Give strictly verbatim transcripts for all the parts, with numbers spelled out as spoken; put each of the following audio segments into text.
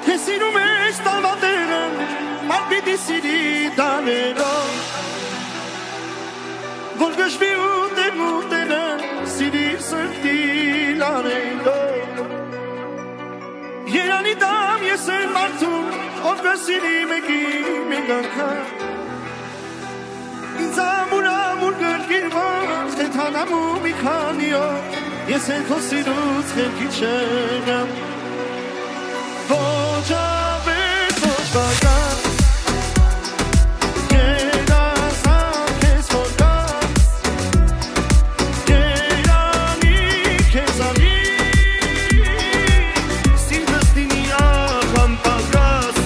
Che sirում է ստավատերը Ալ պիտի սիրի դաներով Որ գշվի ուտեր մուտերը Սիրի սրտի լարելով Երանի դամ ես եմ մարդում Ով գսիրի մեկի մենք անգամ Ինձ ամուր ամուր գրգիրված Կենթանամ ու մի քանի օր Ես են քո սիրուց խելքի չեմ Ոչ ավետ, ոչ բագած Երազան քեզ որ գաց Երանի քեզանի Սիրտս դինի ախամ պագած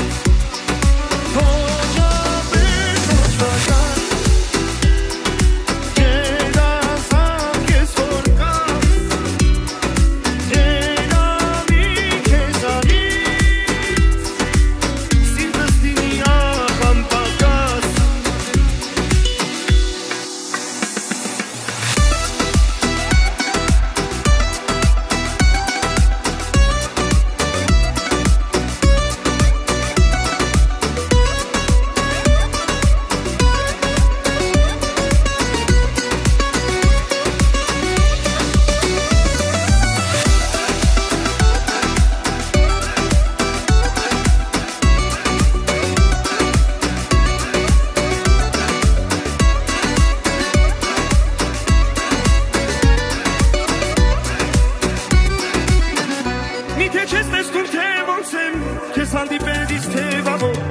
Ոչ ավետ, ոչ բագած Երազան քեզ որ գաց Երանի քեզանի Սիրտս դինի ախամ պագած Միթե չես տեսնում թե ոնց եմ Քեզ հանդիպելիս թևավոր